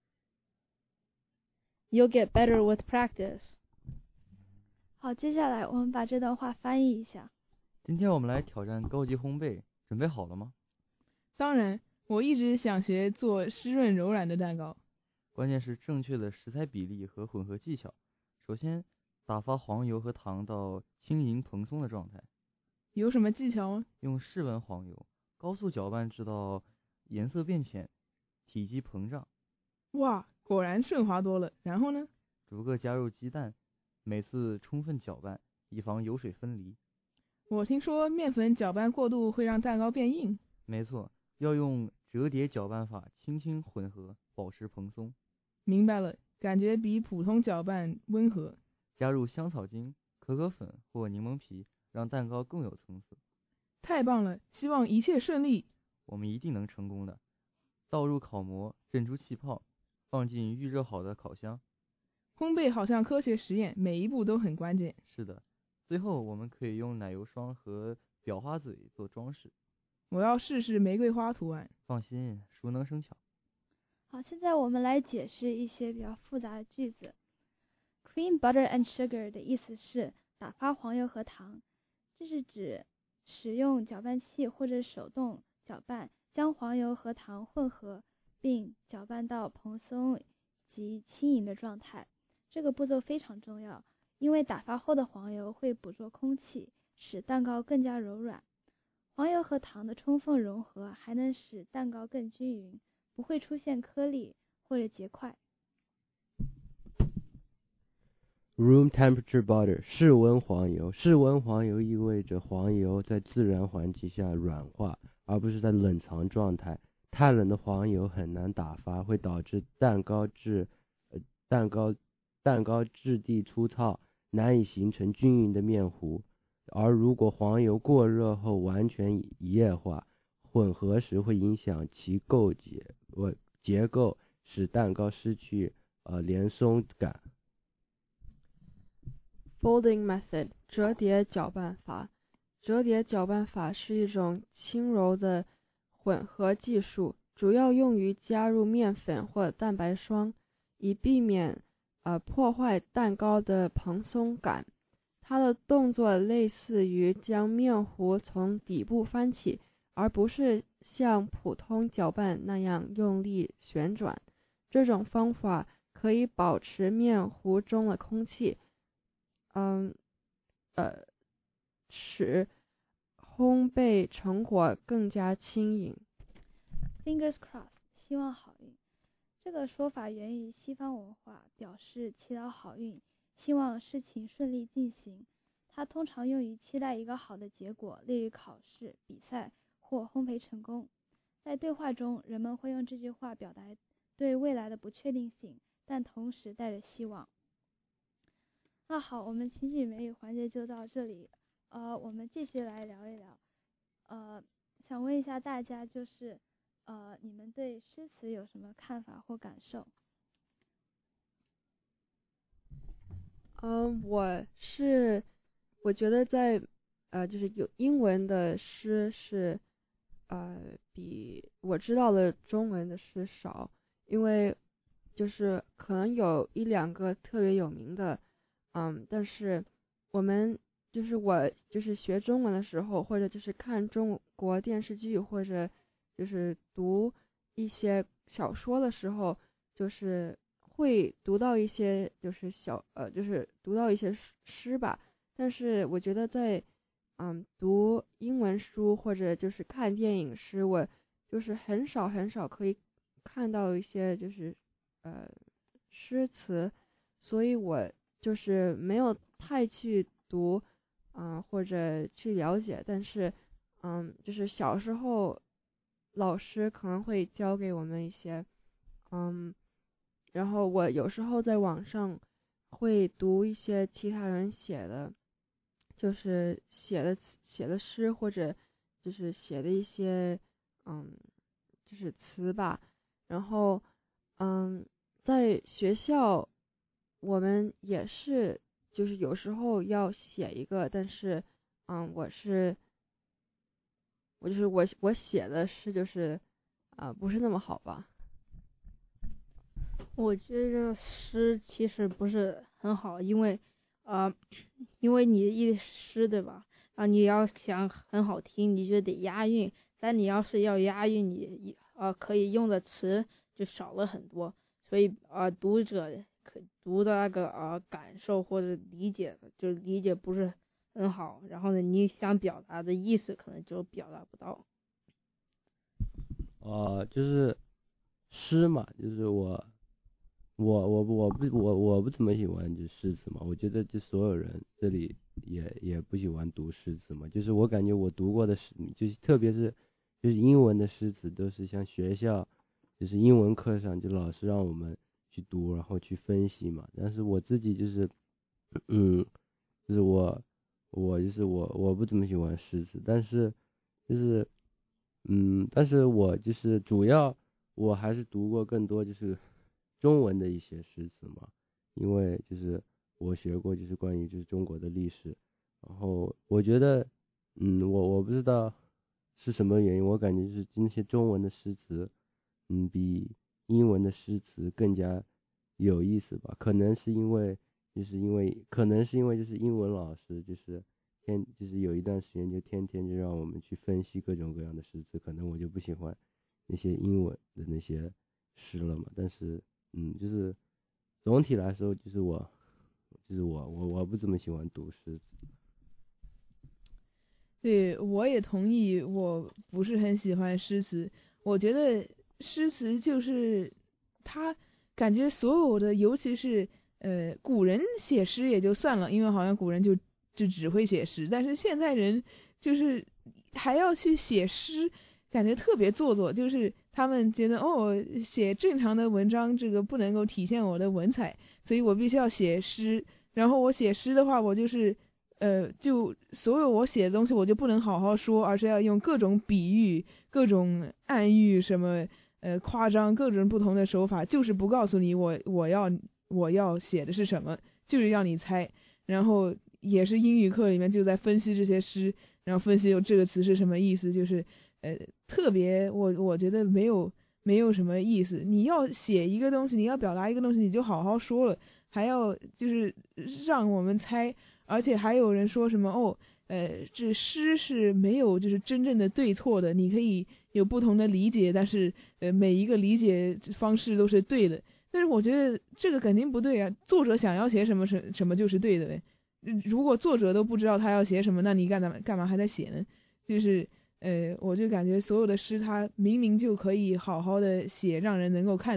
You'll get better with practice. 好，接下来我们把这段话翻译一下。 今天我们来挑战高级烘焙，准备好了吗？ 当然，我一直想学做湿润柔软的蛋糕。 关键是正确的食材比例和混合技巧。首先，打发黄油和糖到轻盈蓬松的状态。 有什么技巧吗？ 用室温黄油高速搅拌直到颜色变浅，体积膨胀。 哇，果然顺滑多了。然后呢？ 逐个加入鸡蛋，每次充分搅拌，以防油水分离。 我听说面粉搅拌过度会让蛋糕变硬。 没错，要用折叠搅拌法轻轻混合，保持蓬松。 明白了，感觉比普通搅拌温和。 加入香草精、可可粉或柠檬皮，让蛋糕更有层次。 太棒了，希望一切顺利。 我们一定能成功的。倒入烤模，震出气泡，放进预热好的烤箱。 烘焙好像科学实验，每一步都很关键。 是的，最后我们可以用奶油霜和裱花嘴做装饰。 我要试试玫瑰花图案。 放心，熟能生巧。 好，现在我们来解释一些比较复杂的句子。Cream, butter and sugar 的意思是打发黄油和糖，这是指使用搅拌器或者手动搅拌，将黄油和糖混合，并搅拌到蓬松及轻盈的状态。这个步骤非常重要，因为打发后的黄油会捕捉空气，使蛋糕更加柔软。黄油和糖的充分融合还能使蛋糕更均匀，不会出现颗粒或者结块。 Room temperature butter 室温黄油，室温黄油意味着黄油在自然环境下软化，而不是在冷藏状态。太冷的黄油很难打发，会导致蛋糕质呃蛋糕蛋糕质地粗糙，难以形成均匀的面糊。而如果黄油过热后完全一液化，混合时会影响其构结呃结构，使蛋糕失去呃连松感。 Folding method 折叠搅拌法。折叠搅拌法是一种轻柔的混合技术，主要用于加入面粉或蛋白霜，以避免呃破坏蛋糕的蓬松感。它的动作类似于将面糊从底部翻起，而不是像普通搅拌那样用力旋转。这种方法可以保持面糊中的空气，嗯，呃，使烘焙成果更加轻盈。 Fingers crossed， 希望好运。 这个说法源于西方文化，表示祈祷好运，希望事情顺利进行。它通常用于期待一个好的结果，例如考试、比赛或烘焙成功。在对话中，人们会用这句话表达对未来的不确定性，但同时带着希望。那好，我们情景美语环节就到这里。呃，我们继续来聊一聊。呃，想问一下大家，就是呃，你们对诗词有什么看法或感受？ 嗯，我是我觉得在呃，就是有英文的诗是呃比我知道的中文的诗少，因为就是可能有一两个特别有名的，嗯，但是我们就是我就是学中文的时候，或者就是看中国电视剧，或者就是读一些小说的时候，就是会读到一些就是小呃就是读到一些诗吧，但是我觉得在嗯读英文书或者就是看电影时，我就是很少很少可以看到一些就是呃诗词，所以我就是没有太去读嗯、呃、或者去了解，但是嗯就是小时候老师可能会教给我们一些嗯。然后我有时候在网上会读一些其他人写的，就是写的写的诗，或者就是写的一些嗯，就是词吧。然后嗯，在学校我们也是，就是有时候要写一个，但是嗯，我是我就是我我写的诗就是啊、呃、不是那么好吧。 我觉得诗其实不是很好，因为呃，因为你一诗对吧？啊，你要想很好听，你就得押韵。但你要是要押韵，你呃可以用的词就少了很多，所以呃读者可读的那个呃感受或者理解就理解不是很好，然后呢，你想表达的意思可能就表达不到。 呃，就是诗嘛，就是我。我我我不我我不怎么喜欢就诗词嘛，我觉得就所有人这里也也不喜欢读诗词嘛，就是我感觉我读过的诗，就是特别是就是英文的诗词，都是像学校就是英文课上就老师让我们去读，然后去分析嘛，但是我自己就是嗯，就是我我就是我我不怎么喜欢诗词，但是就是嗯，但是我就是主要我还是读过更多就是中文的一些诗词嘛，因为就是我学过就是关于就是中国的历史，然后我觉得嗯我我不知道是什么原因，我感觉就是那些中文的诗词嗯比英文的诗词更加有意思吧，可能是因为就是因为可能是因为就是英文老师就是天就是有一段时间就天天就让我们去分析各种各样的诗词，可能我就不喜欢那些英文的那些诗了嘛，但是嗯，就是总体来说，就是我，就是我，我我不怎么喜欢读诗词。 对，我也同意，我不是很喜欢诗词。我觉得诗词就是他感觉所有的，尤其是呃古人写诗也就算了，因为好像古人就就只会写诗，但是现在人就是还要去写诗。感觉特别做作，就是他们觉得哦，写正常的文章这个不能够体现我的文采，所以我必须要写诗。然后我写诗的话，我就是呃，就所有我写的东西我就不能好好说，而是要用各种比喻、各种暗喻什么呃夸张各种不同的手法，就是不告诉你我我要我要写的是什么，就是让你猜。然后也是英语课里面就在分析这些诗，然后分析有这个词是什么意思，就是。呃，特别我我觉得没有没有什么意思。你要写一个东西，你要表达一个东西，你就好好说了，还要就是让我们猜，而且还有人说什么哦，呃，这诗是没有就是真正的对错的，你可以有不同的理解，但是呃每一个理解方式都是对的。但是我觉得这个肯定不对啊，作者想要写什么什什么就是对的呗。如果作者都不知道他要写什么，那你干嘛干嘛还在写呢？就是。呃，我就感觉所有的诗，它明明就可以好好的写，让人能够看懂，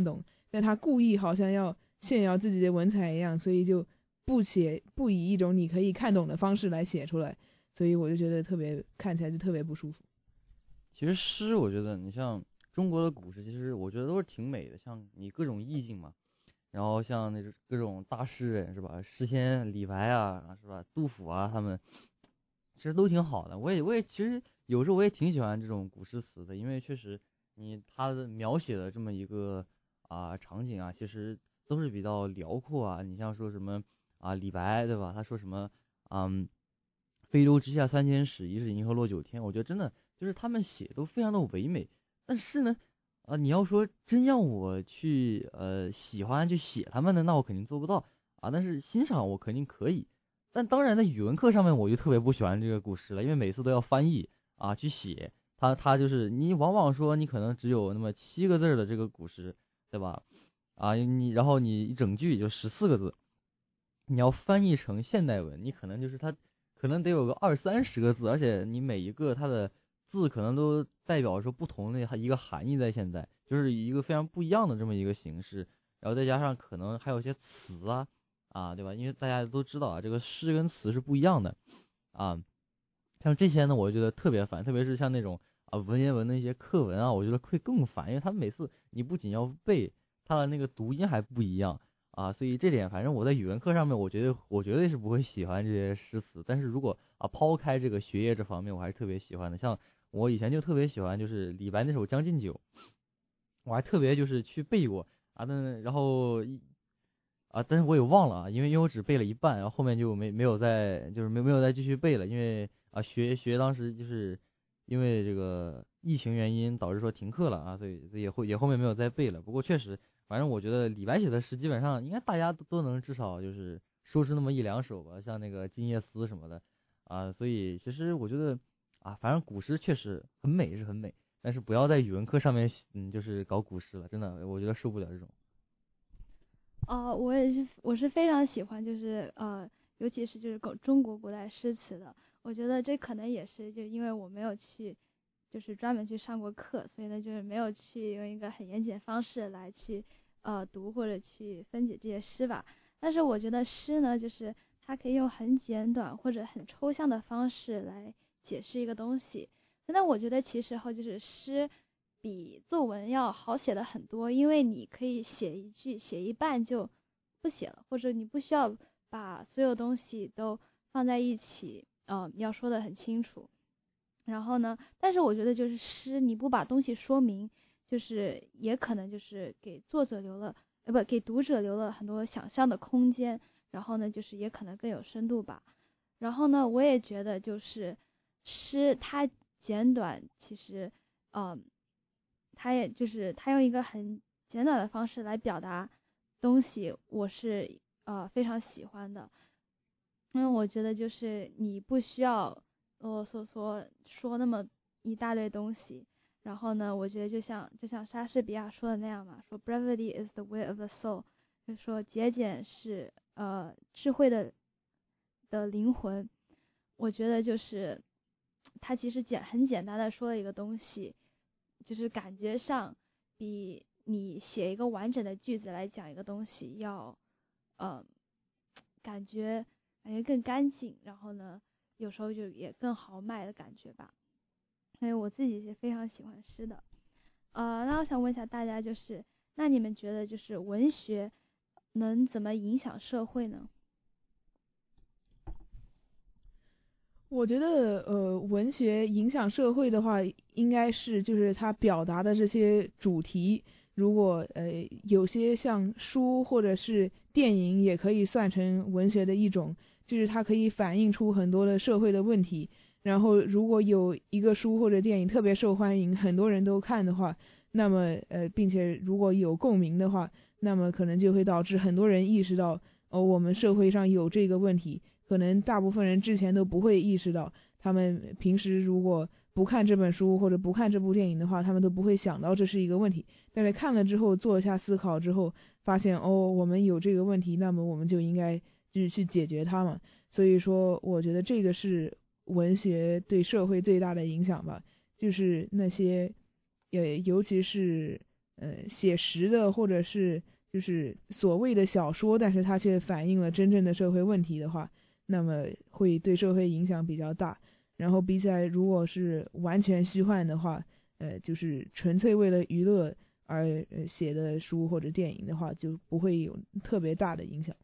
但他故意好像要炫耀自己的文采一样，所以就不写不以一种你可以看懂的方式来写出来，所以我就觉得特别看起来就特别不舒服。 其实诗，我觉得你像中国的古诗，其实我觉得都是挺美的，像你各种意境嘛，然后像那种各种大诗人是吧，诗仙李白啊是吧，杜甫啊他们，其实都挺好的。我也我也其实有时候我也挺喜欢这种古诗词的，因为确实你他的描写的这么一个啊、呃、场景啊，其实都是比较辽阔啊。你像说什么啊李白对吧？他说什么嗯，飞流直下三千尺，疑是银河落九天。我觉得真的就是他们写都非常的唯美，但是呢。啊，你要说真让我去呃喜欢去写他们的，那我肯定做不到啊。但是欣赏我肯定可以。但当然在语文课上面我就特别不喜欢这个古诗了，因为每次都要翻译啊去写，它它就是你往往说你可能只有那么七个字的这个古诗，对吧？啊，你然后你一整句也就十四个字，你要翻译成现代文，你可能就是它可能得有个二三十个字，而且你每一个它的字可能都代表说不同的一个含义在现在，就是一个非常不一样的这么一个形式，然后再加上可能还有一些词啊啊，对吧？因为大家都知道啊，这个诗跟词是不一样的啊，像这些呢，我觉得特别烦，特别是像那种啊文言文的一些课文啊，我觉得会更烦，因为他每次你不仅要背，它的那个读音还不一样啊，所以这点反正我在语文课上面，我觉得我绝对是不会喜欢这些诗词，但是如果啊抛开这个学业这方面，我还是特别喜欢的，像。我以前就特别喜欢，就是李白那首《将进酒》，我还特别就是去背过啊，但然后啊，但是我也忘了啊，因为因为我只背了一半，然后后面就没没有再就是没没有再继续背了，因为啊学学当时就是因为这个疫情原因导致说停课了啊，所以也后也后面没有再背了。不过确实，反正我觉得李白写的诗基本上应该大家都都能至少就是说出那么一两首吧，像那个《静夜思》什么的啊，所以其实我觉得。啊，反正古诗确实很美，是很美，但是不要在语文课上面，嗯，就是搞古诗了，真的，我觉得受不了这种。 哦、呃，我也是，我是非常喜欢，就是呃，尤其是就是中国古代诗词的，我觉得这可能也是就因为我没有去，就是专门去上过课，所以呢，就是没有去用一个很严谨的方式来去呃读或者去分解这些诗吧。但是我觉得诗呢，就是它可以用很简短或者很抽象的方式来。解释一个东西，那我觉得其实后就是诗比作文要好写的很多，因为你可以写一句写一半就不写了，或者你不需要把所有东西都放在一起，呃，要说的很清楚。然后呢，但是我觉得就是诗你不把东西说明，就是也可能就是给作者留了，呃不给读者留了很多想象的空间，然后呢就是也可能更有深度吧。然后呢，我也觉得就是。诗它简短，其实，呃，它也就是它用一个很简短的方式来表达东西，我是呃非常喜欢的，因为我觉得就是你不需要啰啰嗦嗦说那么一大堆东西，然后呢，我觉得就像就像莎士比亚说的那样嘛，说 brevity is the wit of the soul， 就说节俭是呃智慧的的灵魂，我觉得就是。他其实简很简单的说了一个东西，就是感觉上比你写一个完整的句子来讲一个东西要，呃，感觉感觉更干净，然后呢，有时候就也更豪迈的感觉吧。所以我自己是非常喜欢诗的。呃，那我想问一下大家，就是那你们觉得就是文学能怎么影响社会呢？ 我觉得，呃，文学影响社会的话，应该是就是它表达的这些主题，如果呃有些像书或者是电影，也可以算成文学的一种，就是它可以反映出很多的社会的问题。然后，如果有一个书或者电影特别受欢迎，很多人都看的话，那么呃，并且如果有共鸣的话，那么可能就会导致很多人意识到，哦，我们社会上有这个问题。可能大部分人之前都不会意识到，他们平时如果不看这本书或者不看这部电影的话，他们都不会想到这是一个问题。但是看了之后，做下思考之后，发现哦，我们有这个问题，那么我们就应该就是去解决它嘛。所以说，我觉得这个是文学对社会最大的影响吧，就是那些，呃，尤其是呃写实的或者是就是所谓的小说，但是它却反映了真正的社会问题的话，那么会对社会影响比较大。然后比起来，如果是完全虚幻的话，呃，就是纯粹为了娱乐而呃写的书或者电影的话，就不会有特别大的影响。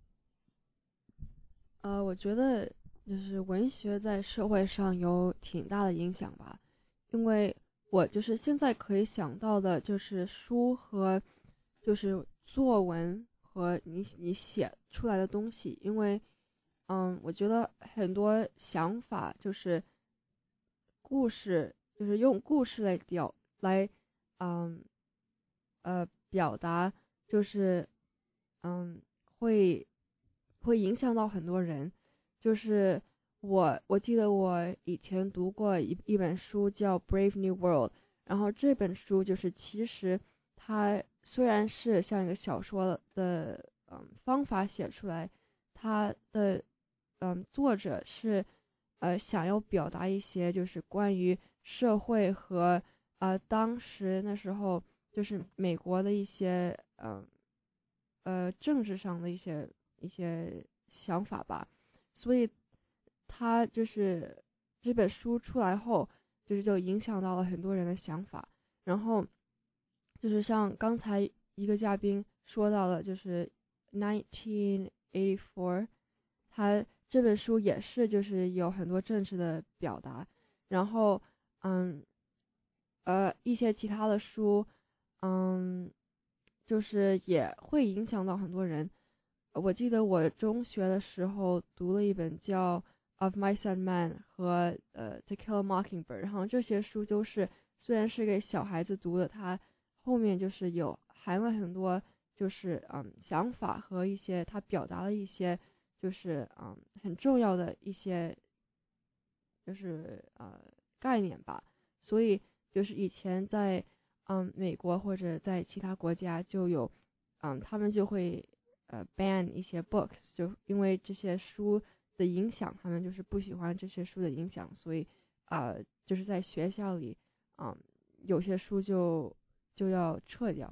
呃，我觉得就是文学在社会上有挺大的影响吧，因为我就是现在可以想到的就是书和就是作文和你你写出来的东西，因为嗯，我觉得很多想法就是故事，就是用故事来表来嗯呃表达，就是嗯会会影响到很多人。就是我我记得我以前读过一一本书叫《Brave New World》，然后这本书就是其实它虽然是像一个小说的嗯方法写出来，它的嗯作者是呃想要表达一些就是关于社会和呃当时那时候就是美国的一些嗯呃政治上的一些一些想法吧。所以他就是这本书出来后，就是就影响到了很多人的想法。然后就是像刚才一个嘉宾说到的，就是nineteen eighty-four，他这本书也是就是有很多政治的表达。然后嗯呃一些其他的书，嗯就是也会影响到很多人。我记得我中学的时候读了一本叫《Of Mice and Men》和呃《To Kill a Mockingbird》，然后这些书就是虽然是给小孩子读的，它后面就是有含了很多就是嗯想法和一些它表达了一些就是嗯很重要的一些就是呃概念吧。所以就是以前在嗯美国或者在其他国家就有嗯他们就会呃 ban 一些 books， 就因为这些书的影响，他们就是不喜欢这些书的影响，所以啊、呃、就是在学校里嗯有些书就就要撤掉。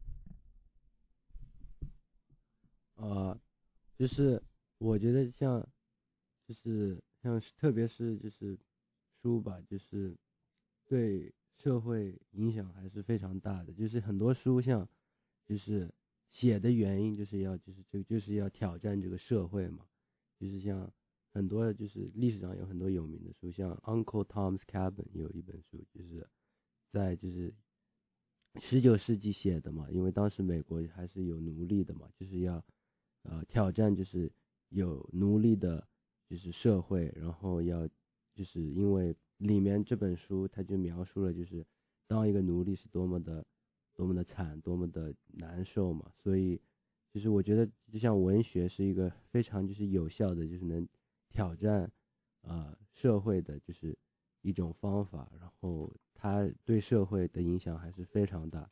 呃，就是我觉得像就是像特别是就是书吧，就是对社会影响还是非常大的。就是很多书像就是写的原因就是要就是就就是要挑战这个社会嘛。就是像很多就是历史上有很多有名的书，像 Uncle Tom's Cabin 有一本书，就是在就是十九世纪写的嘛，因为当时美国还是有奴隶的嘛，就是要呃挑战就是有奴隶的就是社会，然后要就是因为里面这本书它就描述了就是当一个奴隶是多么的多么的惨，多么的难受嘛。所以就是我觉得就像文学是一个非常就是有效的就是能挑战呃社会的就是一种方法，然后它对社会的影响还是非常大。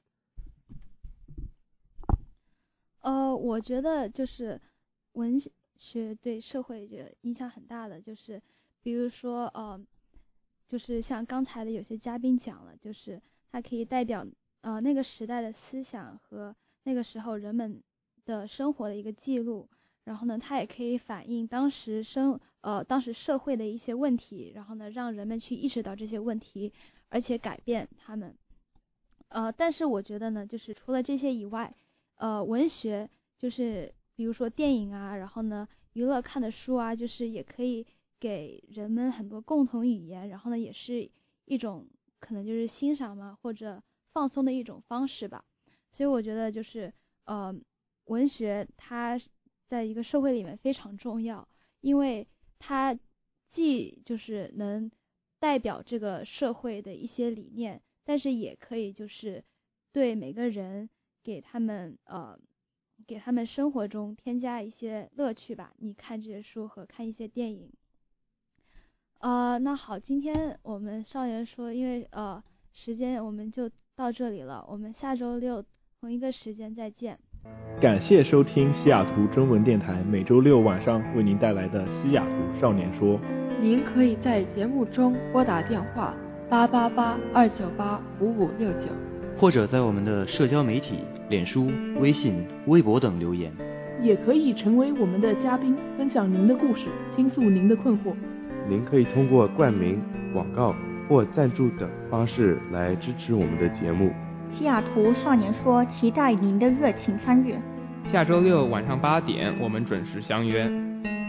呃，我觉得就是文学对社会这个影响很大的，就是比如说呃，就是像刚才的有些嘉宾讲了，就是它可以代表呃那个时代的思想和那个时候人们的生活的一个记录，然后呢，它也可以反映当时生呃当时社会的一些问题，然后呢，让人们去意识到这些问题，而且改变他们。呃，但是我觉得呢，就是除了这些以外，呃，文学就是比如说电影啊，然后呢，娱乐看的书啊，就是也可以给人们很多共同语言，然后呢，也是一种可能就是欣赏嘛或者放松的一种方式吧。所以我觉得就是呃。文学它在一个社会里面非常重要，因为它既就是能代表这个社会的一些理念，但是也可以就是对每个人给他们呃给他们生活中添加一些乐趣吧。你看这些书和看一些电影。呃，那好，今天我们少年说，因为呃时间我们就到这里了，我们下周六同一个时间再见。 感谢收听西雅图中文电台每周六晚上为您带来的西雅图少年说。 您可以在节目中拨打电话八八八二九八五五六九， 或者在我们的社交媒体脸书、微信、微博等留言， 也可以成为我们的嘉宾，分享您的故事，倾诉您的困惑。 您可以通过冠名、广告或赞助等方式来支持我们的节目。 西雅图少年说期待您的热情参与。 下周六晚上八点，我们准时相约。